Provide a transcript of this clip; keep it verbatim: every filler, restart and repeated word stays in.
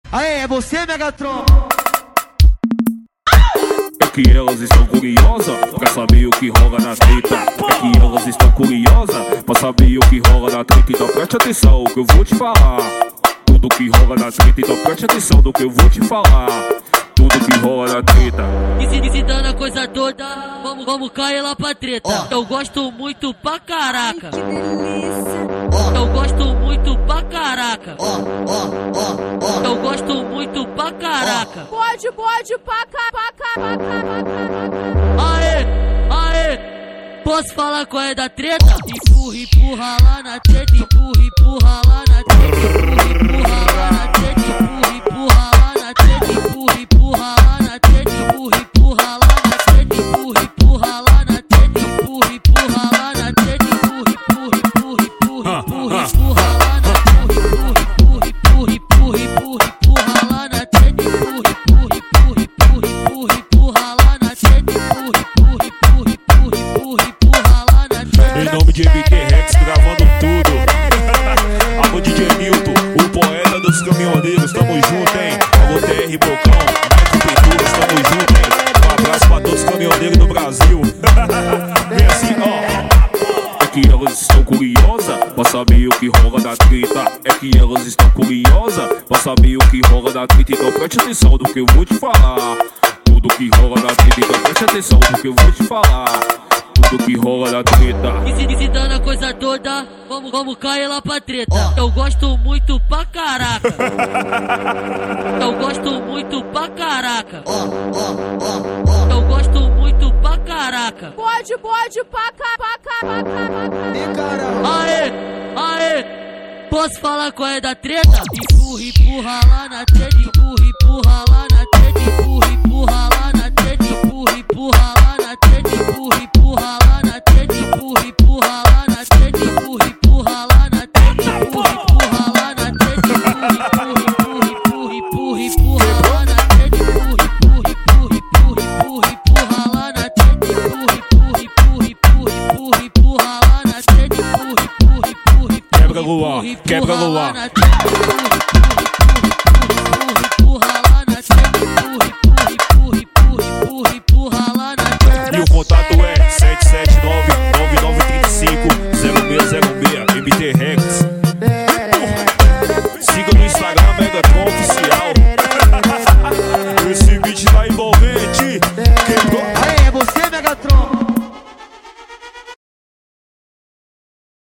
Aê, é você, Megatron? É que elas estão curiosas pra saber o que rola na treta. É que elas estão curiosas pra saber o que rola na treta. Então preste atenção que eu vou te falar. Tudo que rola na treta, então preste atenção do que eu vou te falar. Tudo que rola na treta. E se visitando a coisa toda, vamos, vamos cair lá pra treta. Oh. Eu gosto muito pra caraca. Ai, que delícia. Oh. Eu gosto muito pra caraca. Ó, ó, ó, ó. Eu gosto muito pra caraca. Oh. Pode, pode, pra cá, pra cá, pra cá, pra cá. Aê, aê. Posso falar qual é da treta? Empurra, empurra lá na treta. Empurra, empurra lá na treta. Empurra, empurra lá na treta. Empurra, empurra lá na treta. Empurra, empurra lá na treta. Empurra, empurra lá na treta. Empurra, empurra lá na treta. Empurra, empurra lá na treta. Empurra, empurra, empurra, empurra, empurra, empurra lá na treta. Empurra, empurra, empurra, empurra, empurra lá na treta. Empurra, empurra, empurra, empurra, empurra, empurra lá na treta. Empurra, empurra, empurra, empurra, empurra, empurra lá na treta. Em nome de M T Rex, gravando tudo. Alô D J Milton, o poeta dos caminhoneiros, tamo junto, hein? Alô T R Bocão, Mike Pinturas, tamo junto, hein? Um abraço pra todos os caminhoneiros do Brasil. Vem assim, ó. É que elas estão curiosas pra saber o que rola na treta. É que elas estão curiosas pra saber o que rola na treta. Então preste atenção do que eu vou te falar. Tudo que rola na treta, então preste atenção do que eu vou te falar. Tudo que rola na treta. E se visitando a coisa toda, vamos, vamos cair lá pra treta. Eu gosto muito pra caraca. Eu gosto muito pra caraca. Eu gosto muito pra caraca. Pode, pode, pra cá, pra cá, pra cá, pra cá. Ih, caramba. Aê, aê. Posso falar qual é da treta? Empurra, empurra lá na treta. Empurra, empurra lá na treta. Empurra, empurra lá na treta. Empurra, empurra lá na treta. Empurra, empurra lá na treta. Empurra, empurra lá na treta. Empurra, empurra lá na treta. Empurra, empurra lá na treta. Empurra, empurra, empurra, empurra, empurra lá na treta. Empurra, empurra, empurra, empurra, empurra, empurra lá na treta. Empurra, empurra, empurra, empurra, empurra, empurra lá na treta. Empurra, empurra, empurra, empurra. Quebra Luan, quebra Luan. E o contato é sete sete nove, nove nove três cinco, zero seis zero seis, M T Rex.